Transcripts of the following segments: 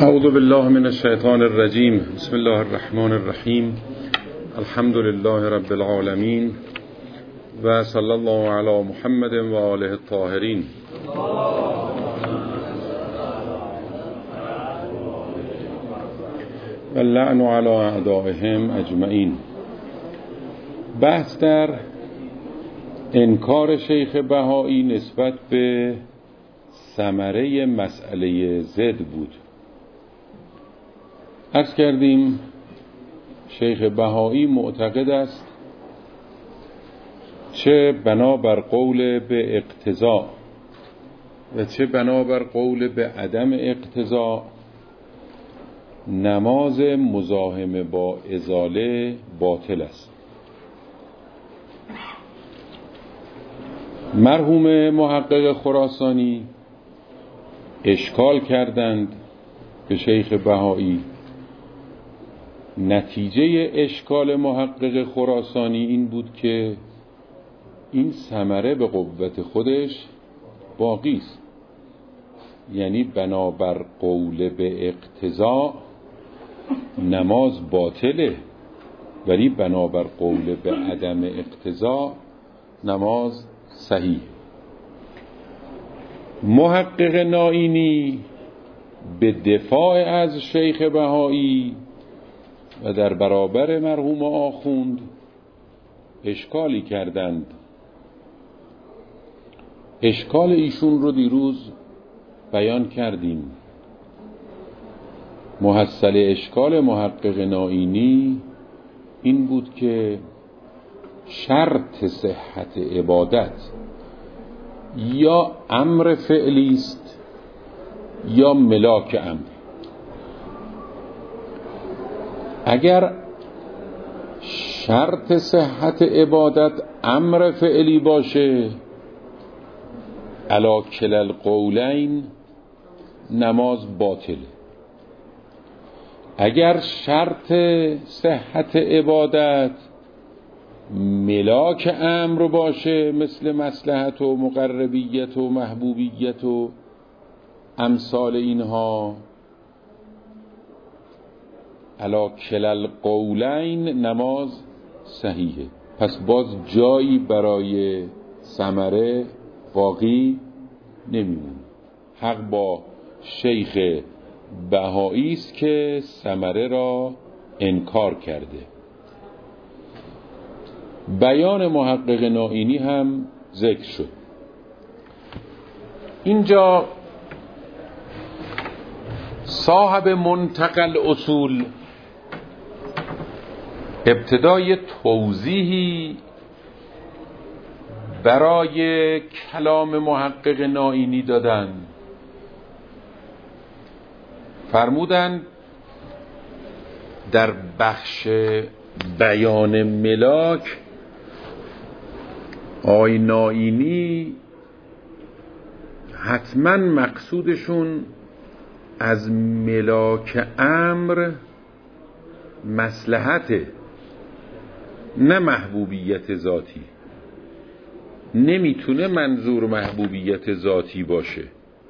اعوذ بالله من الشیطان الرجیم. بسم الله الرحمن الرحیم. الحمد لله رب العالمین و صلی الله علی محمد و آله الطاهرین. و اللعن علی اعدائهم اجمعین. بحث در انکار شیخ بهایی نسبت به ثمره مسئله زد بود. عرض کردیم شیخ بهایی معتقد است چه بنابر قول به اقتضا و چه بنابر قول به عدم اقتضا نماز مزاحمه با ازاله باطل است. مرحوم محقق خراسانی اشکال کردند به شیخ بهایی. نتیجه اشکال محقق خراسانی این بود که این ثمره به قوت خودش باقی است، یعنی بنابر قول به اقتضا نماز باطله، ولی بنابر قول به عدم اقتضا نماز صحیح. محقق نائینی به دفاع از شیخ بهایی و در برابر مرحوم آخوند اشکالی کردند. اشکال ایشون رو دیروز بیان کردیم. محصل اشکال محقق نائینی این بود که شرط صحت عبادت یا امر فعلی است یا ملاک امر. اگر شرط صحت عبادت امر فعلی باشه علی کلا القولین نماز باطله. اگر شرط صحت عبادت ملاک امر باشه مثل مصلحت و مقربیت و محبوبیت و امثال اینها علی کلا القولین نماز صحیحه. پس باز جایی برای ثمره باقی نمیمونه. حق با شیخ بهایی است که ثمره را انکار کرده. بیان محقق نائینی هم ذکر شد. اینجا صاحب منتقل اصول ابتدای توضیحی برای کلام محقق نائینی دادن. فرمودند در بخش بیان ملاک آقای نائینی حتما مقصودشون از ملاک امر مصلحته، نه محبوبیت ذاتی. نمیتونه منظور محبوبیت ذاتی باشه.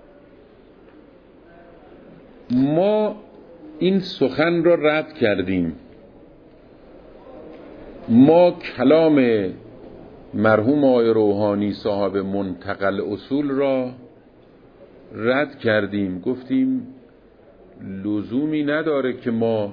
ما این سخن را رد کردیم. ما کلام مرحوم آقای روحانی صاحب منتقل اصول را رد کردیم. گفتیم لزومی نداره که ما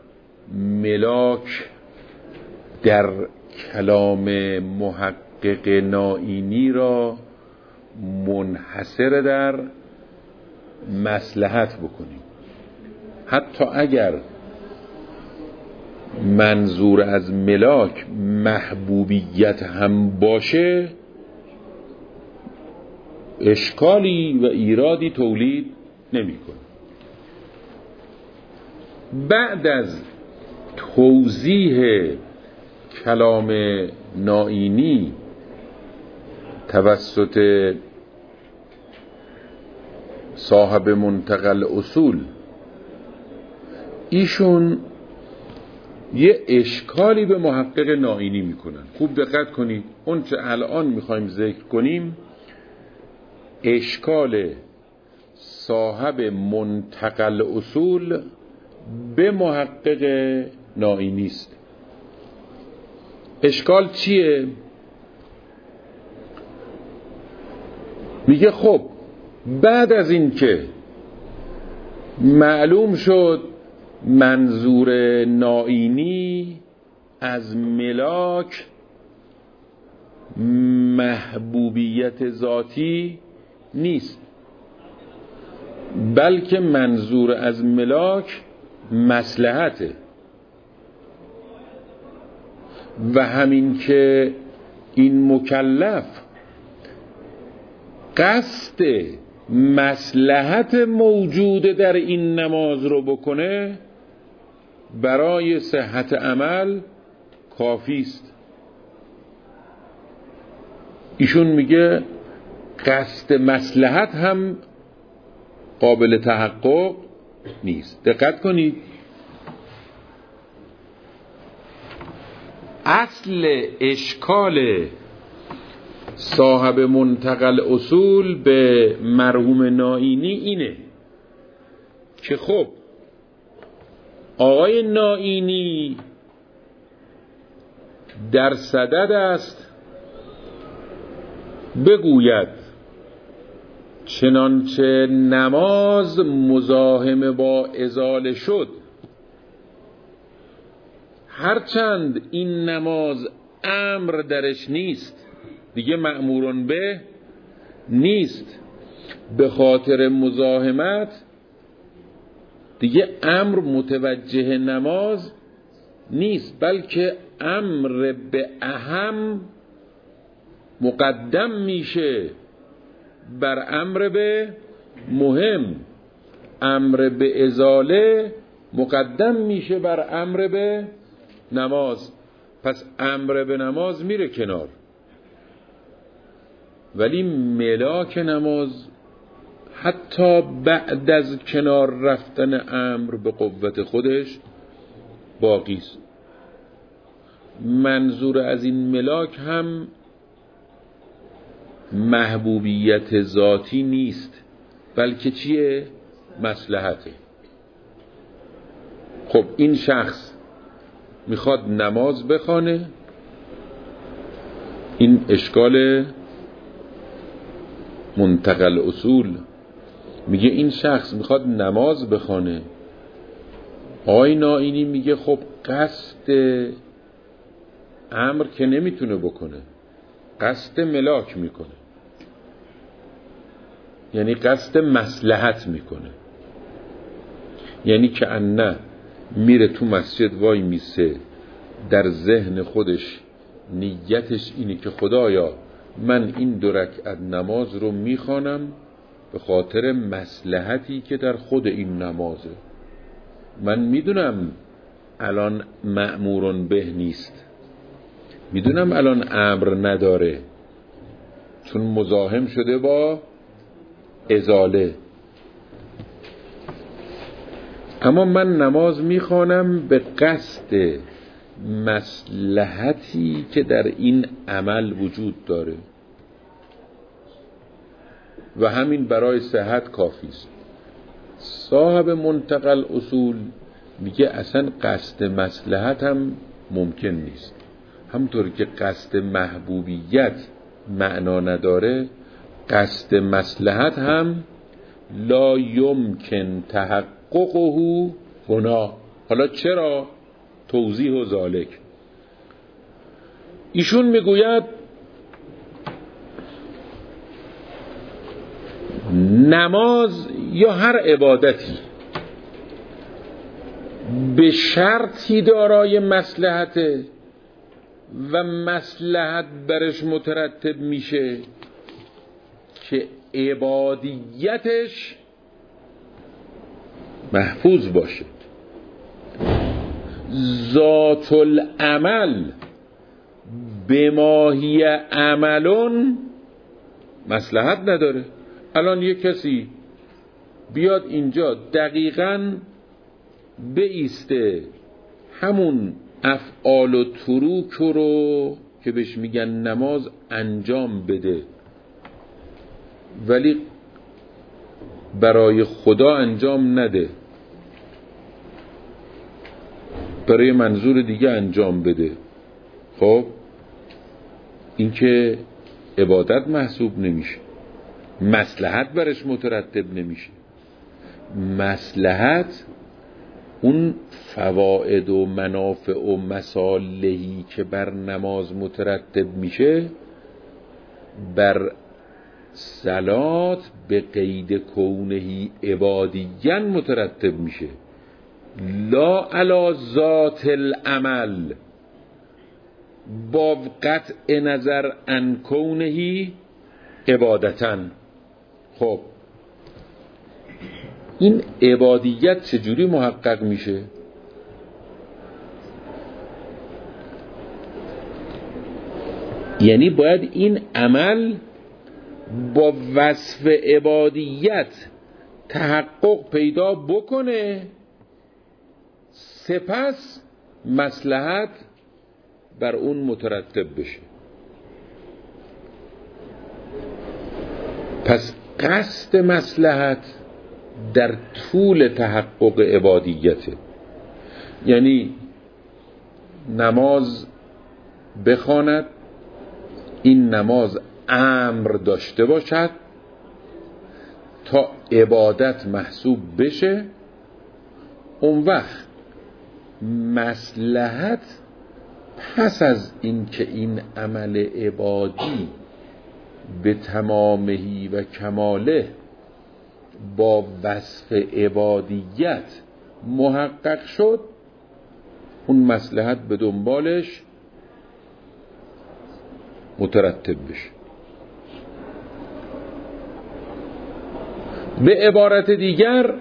ملاک در کلام محقق نائینی را منحصر در مصلحت بکنیم. حتی اگر منظور از ملاک محبوبیت هم باشه اشکالی و ایرادی تولید نمی‌کنه. بعد از توضیح کلام نائینی توسط صاحب منتقل اصول ایشون یه اشکالی به محقق نائینی میکنن. خوب دقت کنید. اون چه الان میخوایم ذکر کنیم اشکال صاحب منتقل اصول به محقق نائینی است. اشکال چیه؟ میگه خب بعد از این که معلوم شد منظور نائینی از ملاک محبوبیت ذاتی نیست، بلکه منظور از ملاک مصلحته، و همین که این مکلف قصد مصلحت موجود در این نماز رو بکنه برای صحت عمل کافی است. ایشون میگه قصد مصلحت هم قابل تحقق نیست. دقت کنید، اصل اشکال صاحب منتقل اصول به مرحوم نائینی اینه که خب آقای نائینی در صدد است بگوید چنانچه نماز مزاحم با ازاله شد، هرچند این نماز امر درش نیست، دیگه مأمورون به نیست، به خاطر مزاحمت دیگه امر متوجه نماز نیست، بلکه امر به اهم مقدم میشه بر امر به مهم، امر به ازاله مقدم میشه بر امر به نماز. پس امر به نماز میره کنار، ولی ملاک نماز حتی بعد از کنار رفتن امر به قوت خودش باقی است. منظور از این ملاک هم محبوبیت ذاتی نیست، بلکه چیه؟ مصلحته. خب این شخص میخواد نماز بخوانه، این اشکال منتقل اصول. میگه این شخص میخواد نماز بخوانه، آقای نائینی میگه خب قصد امر که نمیتونه بکنه، قصد ملاک میکنه، یعنی قصد مصلحت میکنه، یعنی که نه میره تو مسجد وای میسه، در ذهن خودش نیتش اینه که خدایا من این 2 رکعت نماز رو میخوانم به خاطر مصلحتی که در خود این نمازه. من میدونم الان مأمورون به نیست، میدونم الان امر نداره چون مزاحم شده با ازاله، اما من نماز میخوانم به قصد مصلحتی که در این عمل وجود داره و همین برای صحت کافی است. صاحب منتقل اصول میگه اصلا قصد مصلحت هم ممکن نیست، همطور که قصد محبوبیت معنا نداره، قصد مصلحت هم لا یمکن تحققه هنا. حالا چرا؟ توضیح و ذالک. ایشون میگوید نماز یا هر عبادتی به شرطی دارای مصلحته و مصلحت برش مترتب میشه که عبادیتش محفوظ باشه. ذات العمل به ماهی عملون مصلحت نداره. الان یک کسی بیاد اینجا دقیقاً بایسته همون افعال و تروک رو که بهش میگن نماز انجام بده، ولی برای خدا انجام نده، برای منظور دیگه انجام بده، خب این که عبادت محسوب نمیشه، مصلحت برش مترتب نمیشه. مصلحت اون فواید و منافع و مصالحی که بر نماز مترتب میشه بر صلات به قید کونهی عبادیاً مترتب میشه، لا علی ذات العمل، با قطع نظر عن کونهی عبادتاً. خب این عبادیت چجوری محقق میشه؟ یعنی باید این عمل با وصف عبادیت تحقق پیدا بکنه، سپس مصلحت بر اون مترتب بشه. پس قصد مصلحت در طول تحقق عبادیته، یعنی نماز بخواند، این نماز امر داشته باشد تا عبادت محسوب بشه، اون وقت مصلحت پس از این که این عمل عبادی به تمامهی و کماله با وصف عبادیت محقق شد، اون مصلحت به دنبالش مترتب بشه. به عبارت دیگر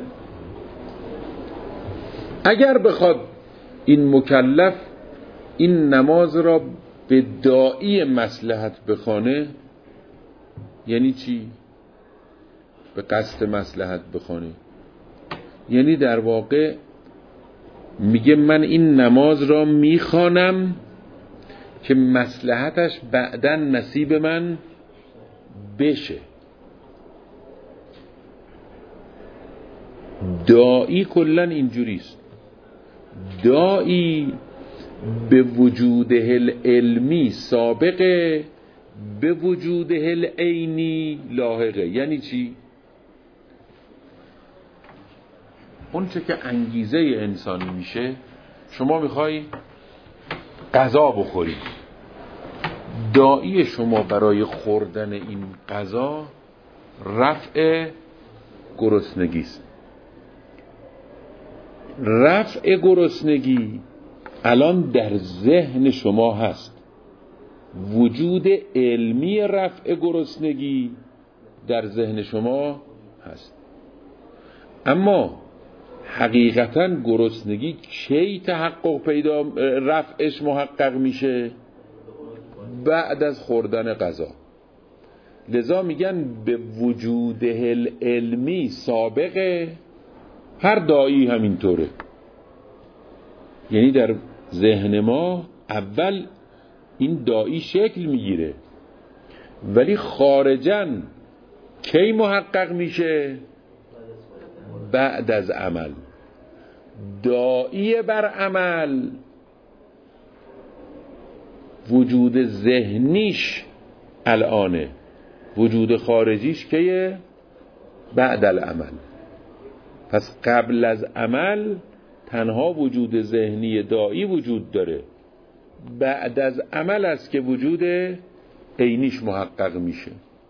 اگر بخواد این مکلف این نماز را به داعی مصلحت بخوانه، یعنی چی؟ به قصد مصلحت بخوانه یعنی در واقع میگه من این نماز را میخوانم که مصلحتش بعداً نصیب من بشه. داعی کلن اینجوریست، داعی به وجوده العلمی سابقه، به وجوده العینی لاحقه. یعنی چی؟ اون چه که انگیزه انسانی میشه، شما میخوای غذا بخوری، داعی شما برای خوردن این غذا رفع گرسنگی است. رفع گرسنگی الان در ذهن شما هست، وجود علمی رفع گرسنگی در ذهن شما هست، اما حقیقتا گرسنگی کی تحقق پیدا رفعش محقق میشه؟ بعد از خوردن غذا. لذا میگن به وجود علمی سابقه، هر داعی همینطوره. یعنی در ذهن ما اول این داعی شکل میگیره، ولی خارجاً کی محقق میشه؟ بعد از عمل. داعی بر عمل وجود ذهنیش الانه، وجود خارجیش که بعد العمل. پس قبل از عمل تنها وجود ذهنی داعی وجود داره، بعد از عمل است که وجود عینیش محقق میشه.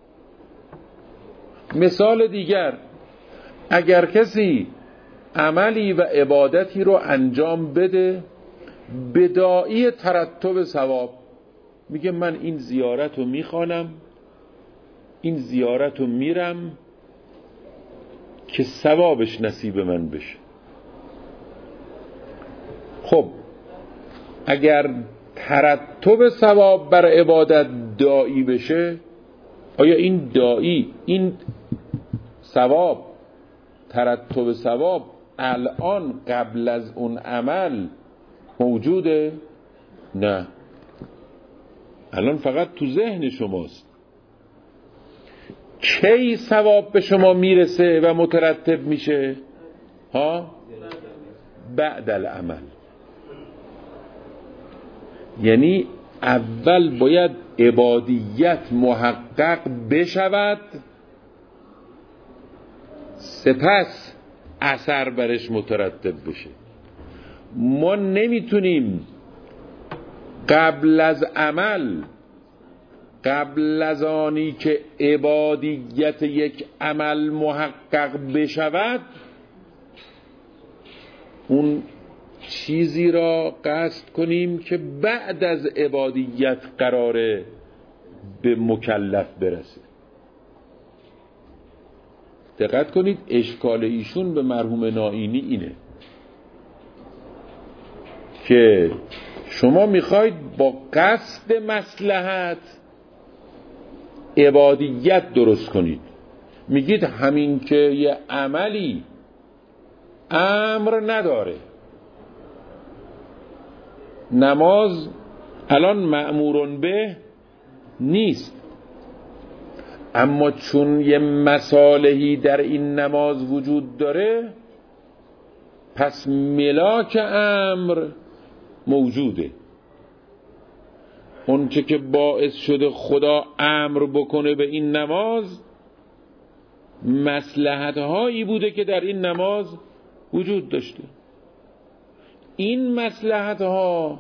مثال دیگر، اگر کسی عملی و عبادتی رو انجام بده به داعی ترتب ثواب، میگه من این زیارت رو میخوانم، این زیارت رو میرم که ثوابش نصیب من بشه. خب اگر ترتب ثواب بر عبادت داعی بشه، آیا این داعی، این ثواب، ترتب ثواب الان قبل از اون عمل موجوده؟ نه، الان فقط تو ذهن شماست. کی ثواب به شما میرسه و مترتب میشه؟ بعد العمل. یعنی اول باید عبادیت محقق بشود، سپس اثر برش مترتب بشه. ما نمیتونیم قبل از عمل، قبل از آنی که عبادیت یک عمل محقق بشود، اون چیزی را قصد کنیم که بعد از عبادیت قراره به مکلف برسه. دقت کنید، اشکال ایشون به مرحوم نائینی اینه که شما میخواید با قصد مصلحت عبادیت درست کنید. میگید همین که یه عملی امر نداره، نماز الان مأمورون به نیست، اما چون یه مصالحی در این نماز وجود داره، پس ملاک امر موجوده. اون چه که باعث شده خدا امر بکنه به این نماز، مصلحت هایی بوده که در این نماز وجود داشته. این مصلحت ها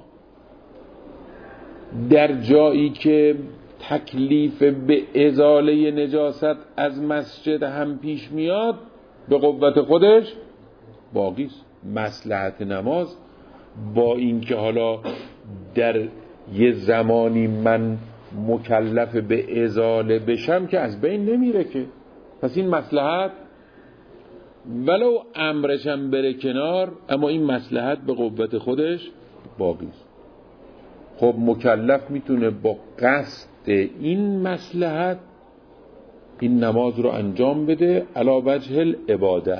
در جایی که تکلیف به ازاله نجاست از مسجد هم پیش میاد، به قوت خودش باقی است. مصلحت نماز با اینکه حالا در یه زمانی من مکلف به ازاله بشم که از بین نمیره که، پس این مصلحت ولو امرشم بره کنار، اما این مصلحت به قوت خودش باقی است. خب مکلف میتونه با قصد این مصلحت این نماز رو انجام بده علی وجه العباده.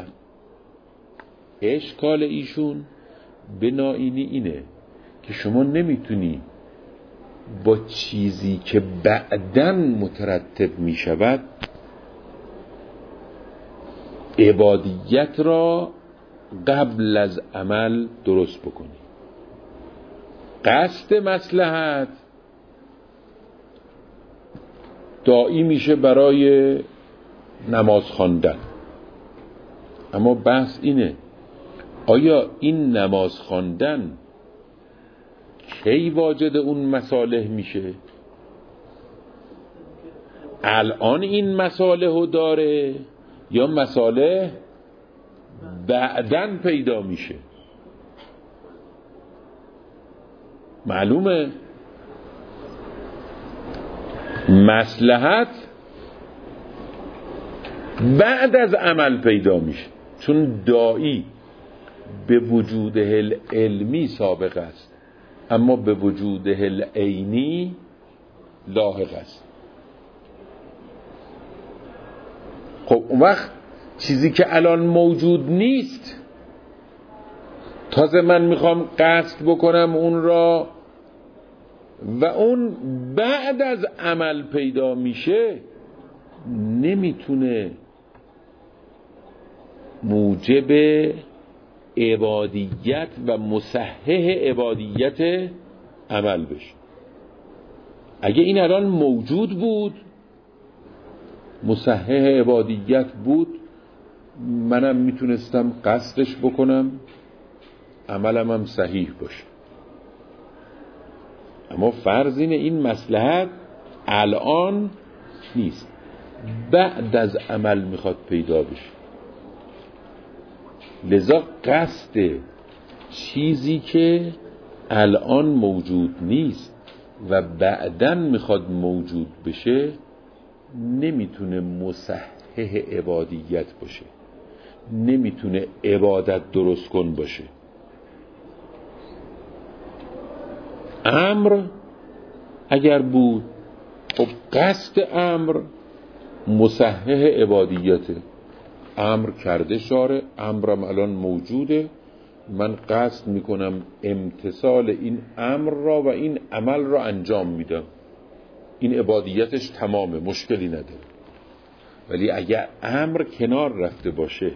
اشکال ایشون به نائینی اینه که شما نمیتونی با چیزی که بعداً مترتب میشود عبادیت را قبل از عمل درست بکنی. قصد مصلحت داعی میشه برای نماز خواندن، اما بحث اینه آیا این نماز خواندن کی واجد اون مصالح میشه؟ الان این مصالح رو داره یا مصالح بعداً پیدا میشه؟ معلومه مصلحت بعد از عمل پیدا میشه، چون داعی به وجوده العلمی سابق است، اما به وجوده العینی لاحق است. خب اون وقت چیزی که الان موجود نیست، تازه من میخوام قصد بکنم اون را و اون بعد از عمل پیدا میشه، نمیتونه موجب عبادیت و مصحح عبادیت عمل بشه. اگه این الان موجود بود، مصحح عبادیت بود، منم میتونستم قصدش بکنم، عملم هم صحیح باشه. اما فرض اینه این مصلحت الان نیست، بعد از عمل میخواد پیدا بشه. لذا قصد چیزی که الان موجود نیست و بعداً میخواد موجود بشه نمیتونه مصحح عبادیت باشه، نمیتونه عبادت درست کن باشه. امر اگر بود، خب قصد امر مصحح عبادیته. امر کرده شارع، امرم الان موجوده، من قصد میکنم امتثال این امر را و این عمل را انجام میدم، این عبادیتش تمامه، مشکلی نداره. ولی اگر امر کنار رفته باشه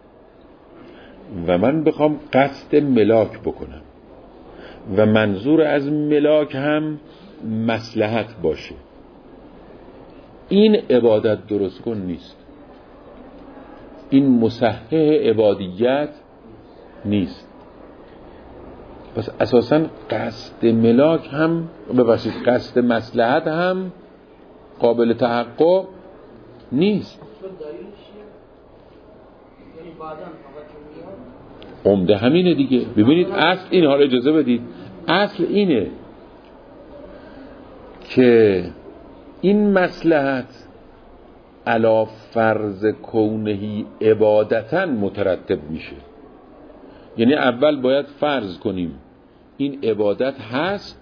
و من بخوام قصد ملاک بکنم و منظور از ملاک هم مصلحت باشه، این عبادت درست کن نیست، این مصحح عبادیت نیست. پس اساساً قصد ملاک هم قصد مصلحت هم قابل تحقق نیست. عمده همینه دیگه. ببینید اصل این، حالا اجازه بدید، اصل اینه که این مصلحت علی فرض کونهی عبادتاً مترتب میشه. یعنی اول باید فرض کنیم این عبادت هست،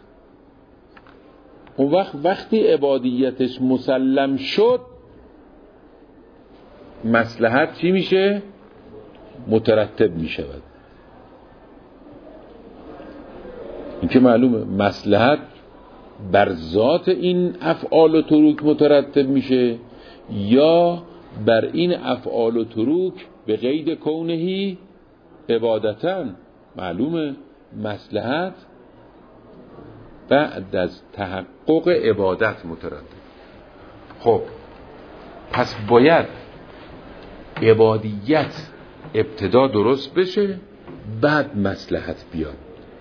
اون وقتی عبادیتش مسلم شد مصلحت چی میشه؟ مترتب میشود. این که معلومه مصلحت بر ذات این افعال و تروک مترتب میشه یا بر این افعال و تروک به قید کونهی عبادتاً. معلومه مصلحت بعد از تحقق عبادت مترتب. خب پس باید عبادیت ابتدا درست بشه بعد مصلحت بیاد.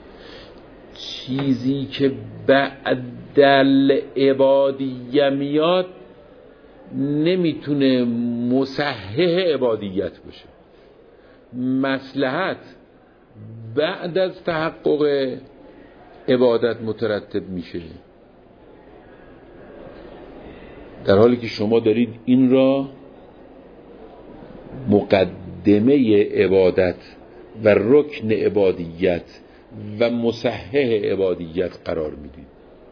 چیزی که بعد العبادیه میاد نمیتونه مصحح عبادیت باشه. مصلحت بعد از تحقق عبادت مترتب میشه، در حالی که شما دارید این را مقدمه عبادت و رکن عبادیت و مصحح عبادیت قرار میدید.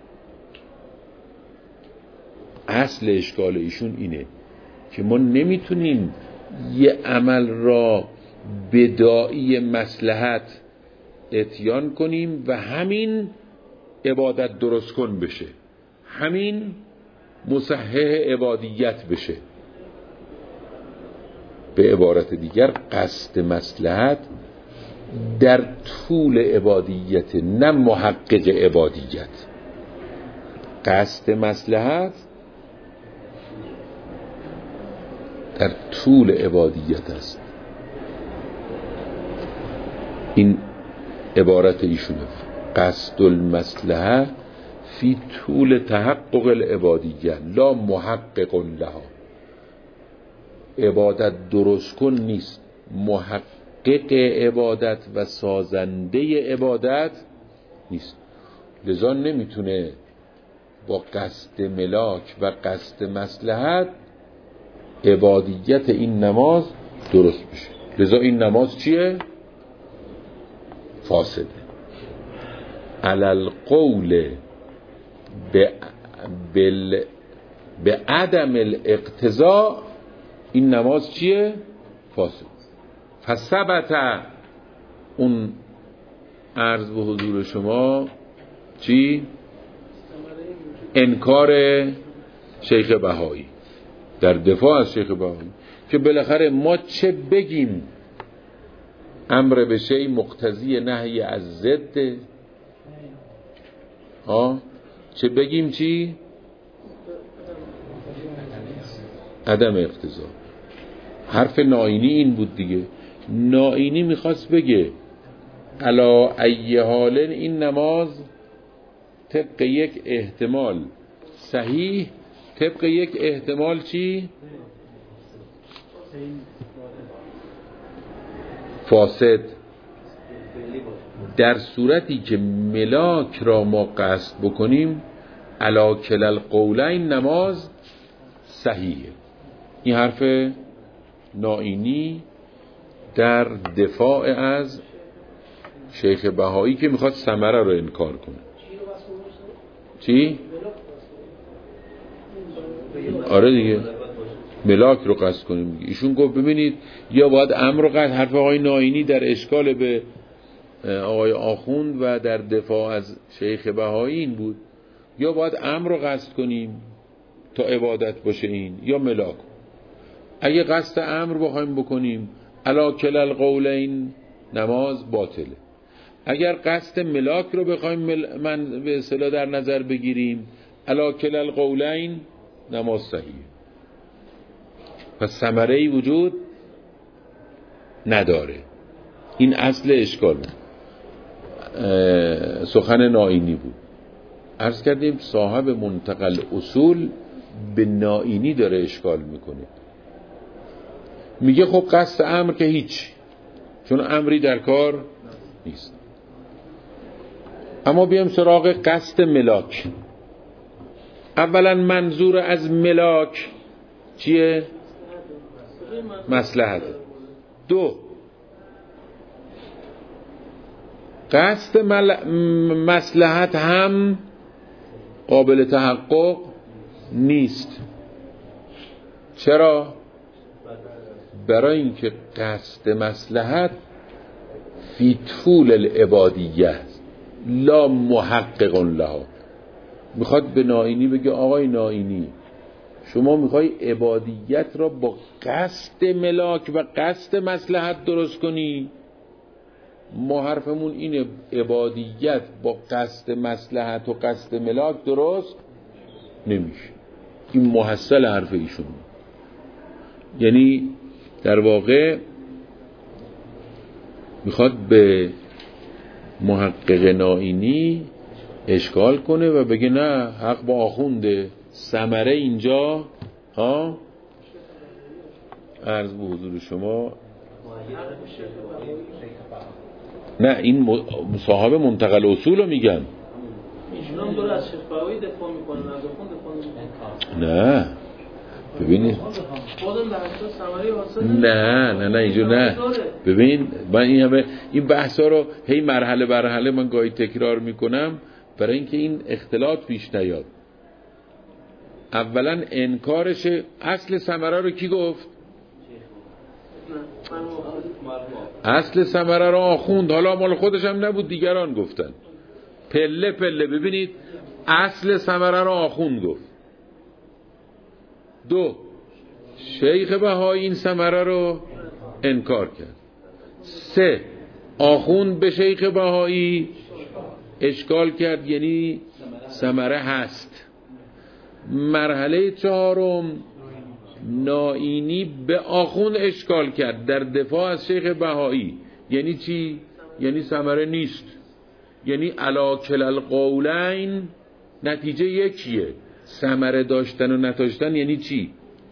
اصل اشکال ایشون اینه که ما نمیتونیم یه عمل را بداعی مصلحت اتیان کنیم و همین عبادت درست کن بشه، همین مصحح عبادیت بشه. به عبارت دیگر قصد مصلحت در طول عبادیت نه محقق عبادیت. قصد مصلحت در طول عبادیت است. این عبارت ایشونه، قصد المصلحه فی طول تحقق العبادیه لا محقق لها. عبادت درست کن نیست، محقق عبادت و سازنده عبادت نیست. لذا نمیتونه با قصد ملاک و قصد مصلحت عبادیت این نماز درست بشه. لذا این نماز چیه؟ فاسده. علل قول به عدم الاقتضاء این نماز چیه؟ فاسد. فثبت، اون عرض به حضور شما چی؟ انکار شیخ بهایی در دفاع از شیخ بهایی که بالاخره ما چه بگیم امر به شیء مقتضی نهی از ضد، چه بگیم چی؟ عدم اقتضا. حرف نائینی این بود دیگه. نائینی میخواست بگه علا ای حال این نماز طبق یک احتمال صحیح، طبق یک احتمال چی؟ فاسد. در صورتی که ملاک را ما قصد بکنیم علا کل القولین نماز صحیحه. این حرف نائینی در دفاع از شیخ بهایی که میخواد ثمره رو انکار کنه. چی؟ آره دیگه، ملاک رو قصد کنیم. ایشون گفت ببینید یا باید امر رو قصد، حرف آقای نائینی در اشکال به آقای آخوند و در دفاع از شیخ بهایی این بود، یا باید امر رو قصد کنیم تا عبادت باشه این، یا ملاک. اگه قصد امر بخوایم بکنیم علی کلا القولین نماز باطله. اگر قصد ملاک رو بخوایم من به اصطلاح در نظر بگیریم علی کلا القولین نماز صحیحه. پس ثمره‌ای وجود نداره. این اصل اشکال سخن نائینی بود. عرض کردیم صاحب منتقل اصول به نائینی داره اشکال میکنه. میگه خب قصد امر که هیچ، چون امری در کار نیست. اما بیام سراغ قصد ملاک. اولا منظور از ملاک چیه؟ مصلحت. دو، قصد مصلحت هم قابل تحقق نیست. چرا؟ برای اینکه قصد مصلحت فی طول العبادیه لا محقق لها. میخواد به نائینی بگه آقای نائینی شما میخوای عبادیت را با قصد ملاک و قصد مصلحت درست کنی؟ ما حرفمون اینه عبادیت با قصد مصلحت و قصد ملاک درست نمیشه. این محصل حرف ایشون. یعنی در واقع میخواد به محقق نائینی اشکال کنه و بگه نه حق با آخونده، ثمره اینجا عرض به حضور شما نه این صاحب منتقل اصول رو میگن. ایشون هم داره از شیخ بهایی دفاع میکنه، از آخوند دفاع نمیکنه. نه ببینید نه اینجا نه. ببین من این بحثا رو هی مرحله من گاهی تکرار میکنم برای اینکه این اختلاط پیش نیاد. اولا انکارش اصل ثمره رو کی گفت؟ اصل ثمره رو آخوند، حالا مال خودش هم نبود دیگران گفتن. پله پله ببینید اصل ثمره رو آخوند گفت. دو، شیخ بهایی این ثمره رو انکار کرد. سه، آخوند به شیخ بهایی اشکال کرد، یعنی ثمره هست. مرحله چهارم نائینی به آخوند اشکال کرد در دفاع از شیخ بهایی. یعنی چی؟ یعنی ثمره نیست. یعنی علی کلا القولین نتیجه یکیه. ثمره داشتن و نداشتن یعنی چی؟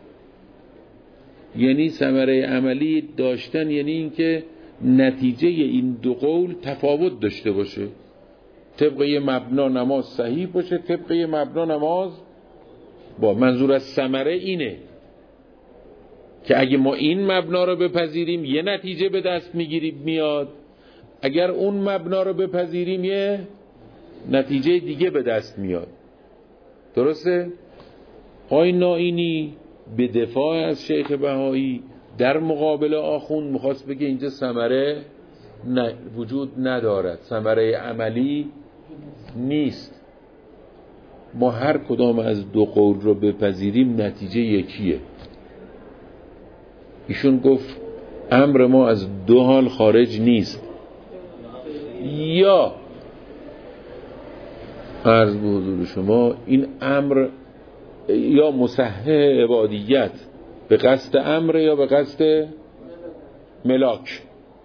یعنی ثمره عملی داشتن یعنی اینکه نتیجه این دو قول تفاوت داشته باشه. طبق یه مبنا نماز صحیح باشه، طبق یه مبنا نماز با منظور از ثمره اینه که اگه ما این مبنا رو بپذیریم یه نتیجه به دست میگیریم میاد، اگر اون مبنا رو بپذیریم یه نتیجه دیگه به دست میاد. درسته؟ آقای نائینی به دفاع از شیخ بهایی در مقابل آخوند میخواست بگه اینجا ثمره وجود ندارد، ثمره عملی نیست. ما هر کدام از دو قول رو بپذیریم نتیجه یکیه. ایشون گفت امر ما از دو حال خارج نیست، یا عرض به حضور شما این امر یا مصحح عبادیت به قصد امر یا به قصد ملاک.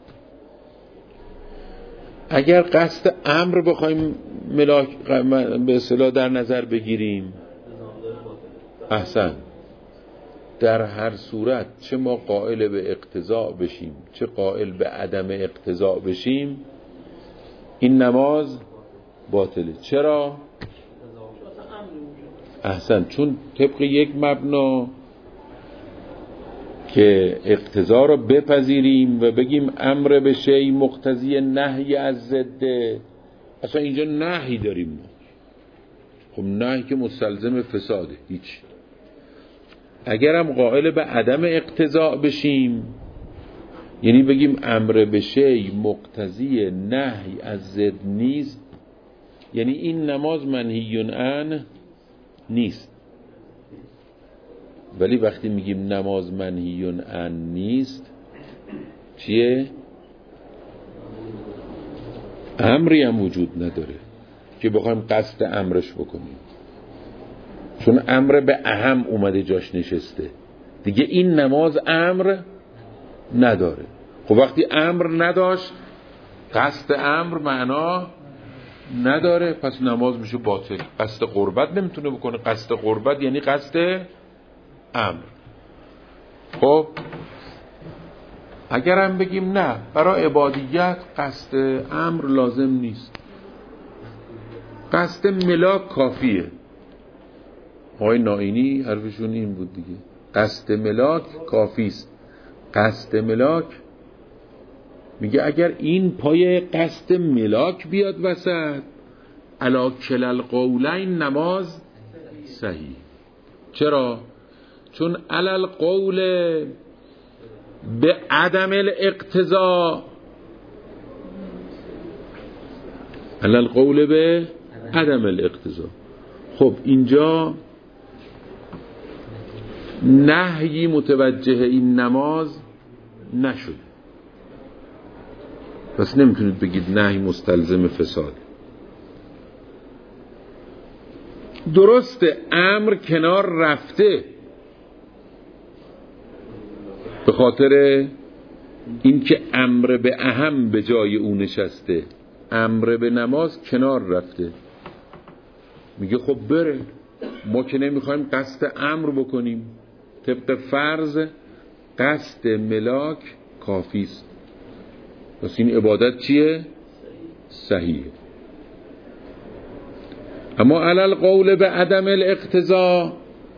اگر قصد امر بخوایم ملاک به اصطلاح در نظر بگیریم احسن، در هر صورت چه ما قائل به اقتضاء بشیم چه قائل به عدم اقتضاء بشیم این نماز باطله. چرا؟ احسن، چون طبق یک مبنا که اقتضا رو بپذیریم و بگیم امر به شی مقتضی نهی از ضده. اصلا اینجا نهی داریم ما. خب نهی که مستلزم فساده هیچ. اگرم قائل به عدم اقتضا بشیم یعنی بگیم امر به شی مقتضی نهی از ضد نیست، یعنی این نماز منهی عنه نیست. ولی وقتی میگیم نماز منهیون عن نیست چیه؟ امری هم وجود نداره که بخوایم قصد امرش بکنیم، چون امر به اهم اومده جاش نشسته دیگه. این نماز امر نداره. خب وقتی امر نداشت قصد امر معنا نداره، پس نماز میشه باطل. قصد قربت نمیتونه بکنه. قصد قربت یعنی قصد امر. خب اگر هم بگیم نه برای عبادیت قصد امر لازم نیست، قصد ملاک کافیه. آقای نائینی حرفشون این بود دیگه، قصد ملاک کافیست. قصد ملاک میگه اگر این پای قصد ملاک بیاد وسط، علا کل القولین نماز صحیح. چرا؟ چون علا القول به عدم الاقتضا، علا القول به عدم الاقتضا. خب اینجا نهی متوجه این نماز نشد، پس نمیتونید بگید نهی مستلزم فساد. درسته امر کنار رفته به خاطر اینکه امر به اهم به جای اون نشسته، امر به نماز کنار رفته. میگه خب بره، ما که نمیخوایم قصد امر بکنیم، طبق فرض قصد ملاک کافیست، پس این عبادت چیه؟ صحیحه. اما علی القول به عدم الاقتضا،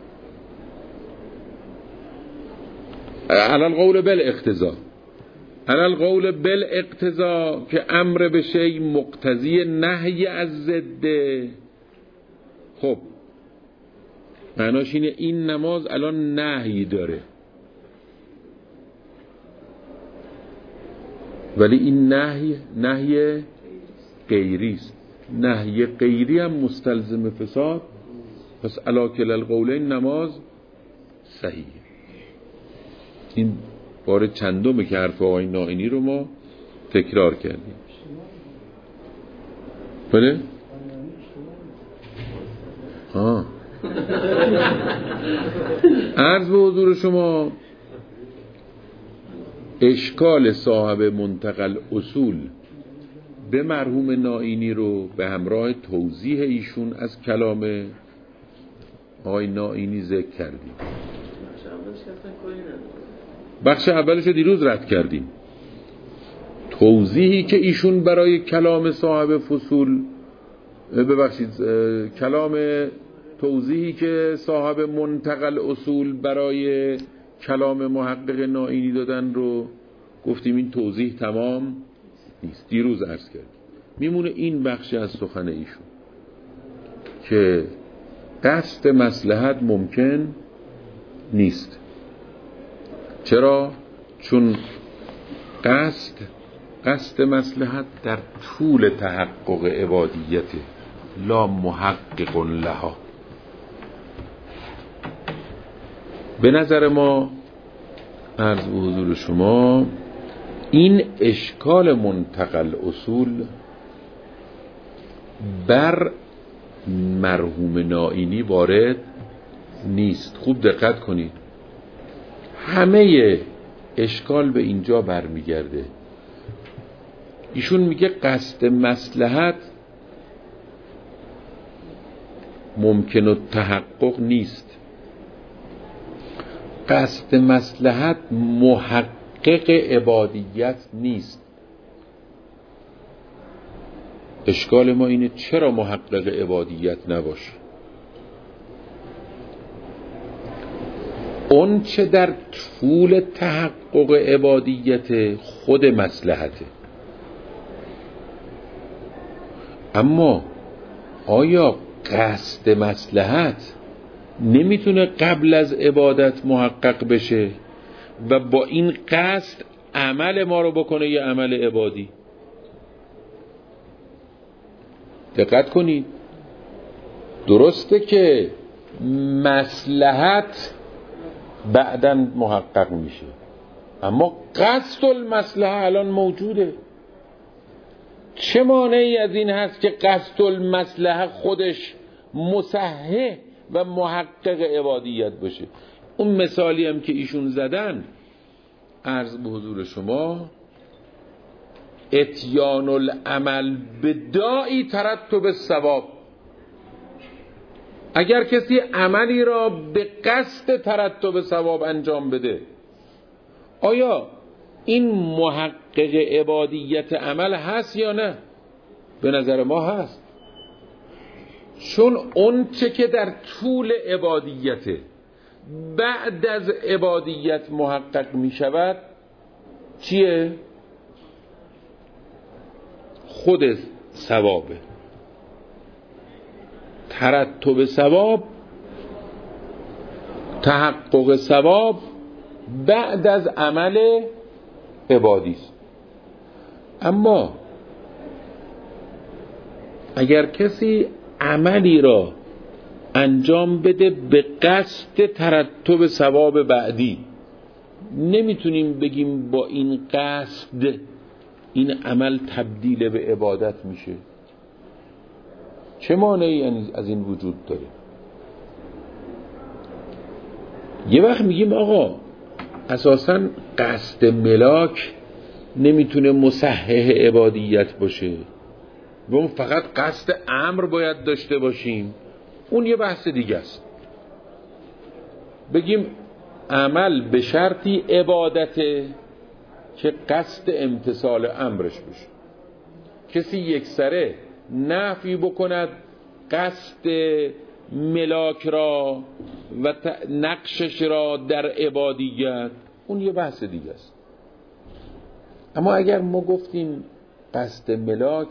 علی القول بالاقتضا، علی القول بالاقتضا که امر به شیء مقتضی نهی از ضده. خب معناش اینه این نماز الان نهی داره، ولی این نهی غیری است. نهی غیری هم مستلزم فساد، پس علی کل القولین نماز صحیح. این بار چندمه که حرف آقای نائینی رو ما تکرار کردیم. بله؟ عرض به حضور شما اشکال صاحب منتقل اصول به مرحوم نائینی رو به همراه توضیح ایشون از کلام آقای نائینی ذکر کردیم. بخش اولش رو دیروز رد کردیم. توضیحی که ایشون برای کلام صاحب فصول، توضیحی که صاحب منتقل اصول برای کلام محقق نائینی دادن رو گفتیم این توضیح تمام نیست، دیروز عرض کردیم. میمونه این بخش از سخن ایشون که قصد مصلحت ممکن نیست. چرا؟ چون قصد مصلحت در طول تحقق عبادیت لا محقق لها. به نظر ما عرض به حضور شما این اشکال منتقل اصول بر مرحوم نائینی وارد نیست. خوب دقت کنید، همه اشکال به اینجا برمیگرده. ایشون میگه قصد مصلحت ممکن التحقق نیست، قصد مصلحت محقق عبادیت نیست. اشکال ما اینه چرا محقق عبادیت نباشه؟ اون چه در طول تحقق عبادیت خود مصلحته. اما آیا قصد مصلحت نمیتونه قبل از عبادت محقق بشه و با این قصد عمل ما رو بکنه یه عمل عبادی؟ دقت کنید، درسته که مصلحت بعداً محقق میشه. اما قصد المصلحه الان موجوده. چه مانعی از این هست که قصد المصلحه خودش مصحح و محقق عبادیت باشه؟ اون مثالی هم که ایشون زدن، عرض به حضور شما، اتیان العمل بداعی ترتب الثواب. اگر کسی عملی را به قصد ترتب ثواب انجام بده، آیا این محقق عبادیت عمل هست یا نه؟ به نظر ما هست، چون اون چه که در طول عبادیت بعد از عبادیت محقق می شود چیه؟ خود ثوابه. ترتب ثواب، تحقق ثواب بعد از عمل عبادی است. اما اگر کسی عملی را انجام بده به قصد ترتب ثواب بعدی، نمیتونیم بگیم با این قصد این عمل تبدیل به عبادت میشه. چه مانعی از این وجود داره؟ یه وقت میگیم آقا اساساً قصد ملاک نمیتونه مصحح عبادیت باشه و اون فقط قصد امر باید داشته باشیم. اون یه بحث دیگه است. بگیم عمل به شرطی عبادته که قصد امتثال امرش بشه. کسی یکسره نفی بکند قصد ملاک را و نقشش را در عبادیت، اون یه بحث دیگه است. اما اگر ما گفتیم قصد ملاک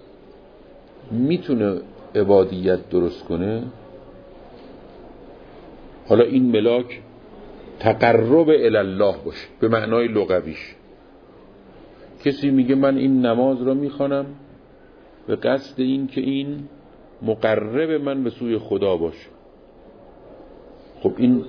میتونه عبادیت درست کنه، حالا این ملاک تقرب الی الله باشه به معنای لغویش. کسی میگه من این نماز را میخوانم به قصد این که این مقرب من به سوی خدا باشه. خب این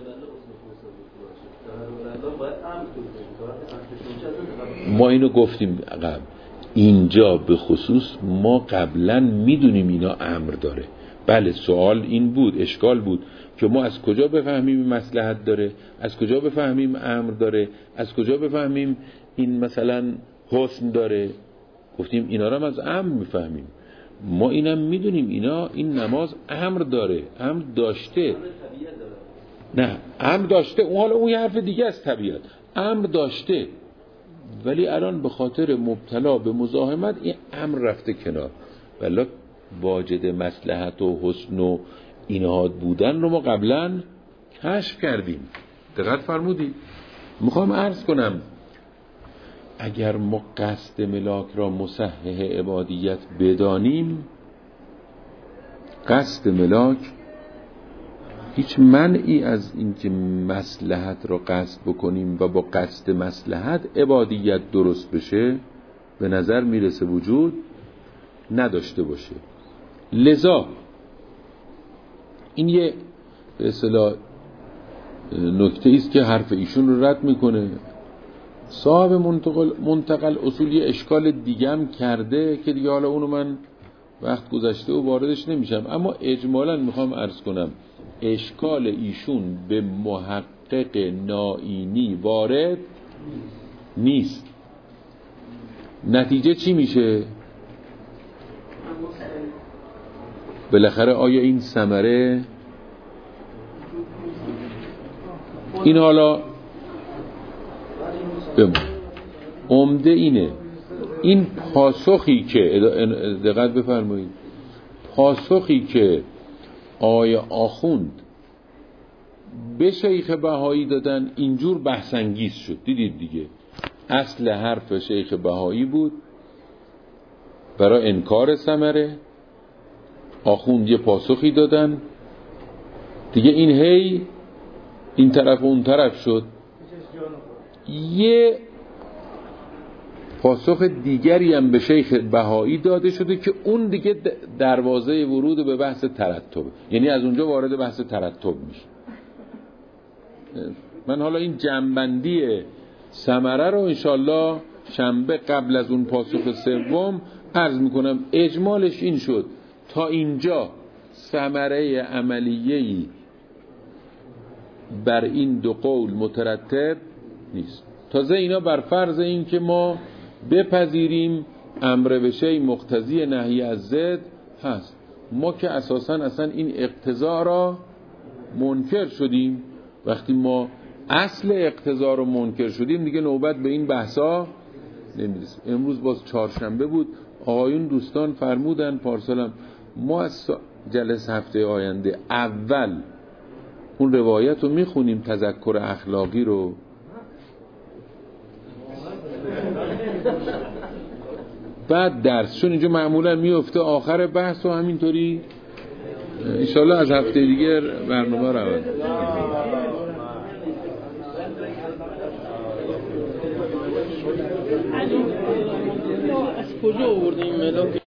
ما اینو گفتیم قبل، اینجا به خصوص ما قبلا میدونیم اینا امر داره. بله، سوال این بود، اشکال بود که ما از کجا بفهمیم مصلحت داره، از کجا بفهمیم امر داره، از کجا بفهمیم این مثلا حسن داره. گفتیم اینا رو از امر میفهمیم. ما اینم میدونیم اینا، این نماز امر داره، امر داشته، نه امر داشته، اون حالا اون یه حرف دیگه است. طبیعت امر داشته، ولی الان به خاطر مبتلا به مزاحمت این امر رفته کنار. ولی واجد مصلحت و حسن و اینها بودن رو ما قبلا کشف کردیم. دقت فرمودید؟ میخوام عرض کنم اگر ما قصد ملاک را مصحح عبادیت بدانیم، قصد ملاک هیچ منعی از اینکه مصلحت را قصد بکنیم و با قصد مصلحت عبادیت درست بشه به نظر میرسه وجود نداشته باشه. لذا این یه به اصطلاح نکته است که حرف ایشون رو رد میکنه. صاحب منتقل اصول یه اشکال دیگه هم کرده که دیگه حالا اونو من وقت گذشته و واردش نمیشم، اما اجمالاً میخوام عرض کنم اشکال ایشون به محقق نائینی وارد نیست. نتیجه چی میشه؟ بالاخره آیا این ثمره، این حالا عمده اینه، این پاسخی که دقت بفرمایید، پاسخی که آقای آخوند به شیخ بهایی دادن اینجور بحث‌انگیز شد. دیدید دیگه اصل حرف شیخ بهایی بود برای انکار ثمره، آخوند یه پاسخی دادن دیگه، این هی این طرف و اون طرف شد. یه پاسخ دیگری هم به شیخ بهایی داده شده که اون دیگه دروازه ورود به بحث ترتب، یعنی از اونجا وارد بحث ترتب میشه. من حالا این جنبندی ثمره رو انشالله شنبه قبل از اون پاسخ سوم عرض میکنم. اجمالش این شد تا اینجا ثمره عملیه‌ای بر این دو قول مترتب نیست. تازه اینا بر فرض این که ما بپذیریم امر به شیء مقتضی نهی از ضد هست. ما که اساساً اصلا این اقتضا را منکر شدیم. وقتی ما اصل اقتضا رو منکر شدیم دیگه نوبت به این بحثا نمیرسه. امروز باز چهارشنبه بود، آقایون دوستان فرمودن پارسالم ما از جلسه هفته آینده اول اون روایت رو میخونیم، تذکر اخلاقی رو، بعد درس، چون اینجا معمولا میفته آخر بحث و همینطوری انشالله از هفته دیگر برنامه رو از کجا آوردیم مدام